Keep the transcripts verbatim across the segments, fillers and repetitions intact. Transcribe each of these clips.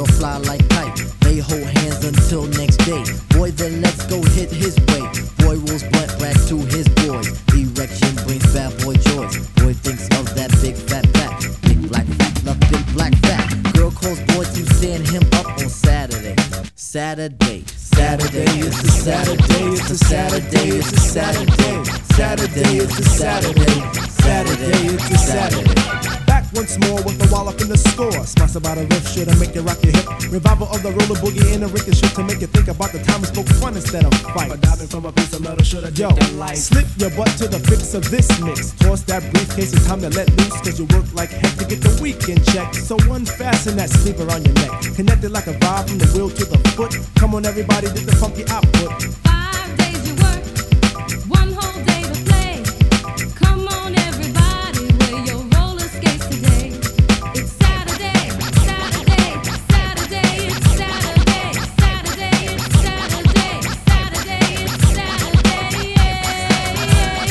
girl fly like kite. They hold hands until next day. Boy, then let's go hit his way. Boy rolls blunt rack to his boys. Erection brings bad boy joys. Boy thinks of that big fat back. Big black fat, love big black fat. Girl calls boy to stand him up on Saturday. Saturday. Saturday, it's a Saturday, it's a Saturday, it's a Saturday. Saturday, it's a Saturday. Saturday, it's a Saturday. Back once more with the wallop in the score. Smash about a riff shit to make you rock your hip. Revival of the roller boogie in a ricochet to make you think about the time we spoke fun instead of fight. But diving from a piece of metal should have. Yo, slip your butt to the fix of this mix. Toss that briefcase, it's time to let loose. Cause you work like heck to get the weekend check. So unfasten that sleeve around your neck. Connected like a vibe from the wheel to the foot. Come on everybody, get the funky output. Five days you work, one whole day to play. Come on everybody, wear your roller skates today. It's Saturday, Saturday, Saturday, it's Saturday, Saturday, it's Saturday, Saturday, it's Saturday, yeah,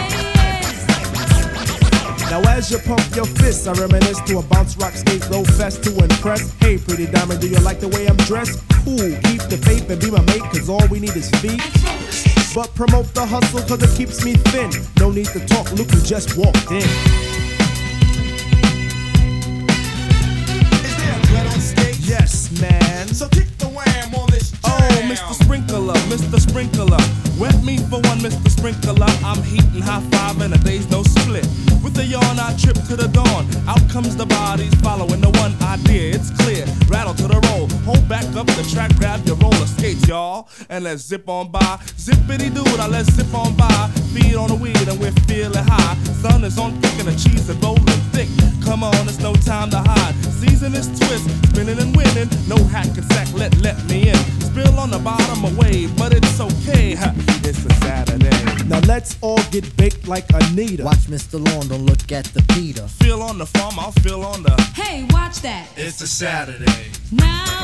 yeah, yeah. Now as you pump your fists, I reminisce to a bounce rock skate roll fest to impress. Hey pretty diamond, do you like the way I'm dressed? Cool, keep the faith and be my mate, cause all we need is feet. But promote the hustle cause it keeps me thin. No need to talk, look who just walked in. Is there a gun on stage? Yes, man. So kick the wham on this jam. Oh, Mister Sprinkler, Mister Sprinkler. Wet me for one, Mister Sprinkler. I'm heating high five and a day's no split. With a yawn, I trip to the dawn. Out comes the bodies following the one idea. It's clear. Rattle to the roll. Hold back up the track, grab your roller skates, y'all. And let's zip on by. Zippity doo, now let's zip on by. Feed on the weed and we're feeling high. Sun is on thick and the cheese is rolling thick. Come on, it's no time to hide. Season is twist, spinning and winning. No hack and sack, let let me in. Spill on the bottom of wave, but it's okay. It's a Saturday. Now let's all get baked like Anita. Watch Mister Lawn, don't look at the Peter. Feel on the farm, I'll feel on the. Hey, watch that. It's a Saturday. Now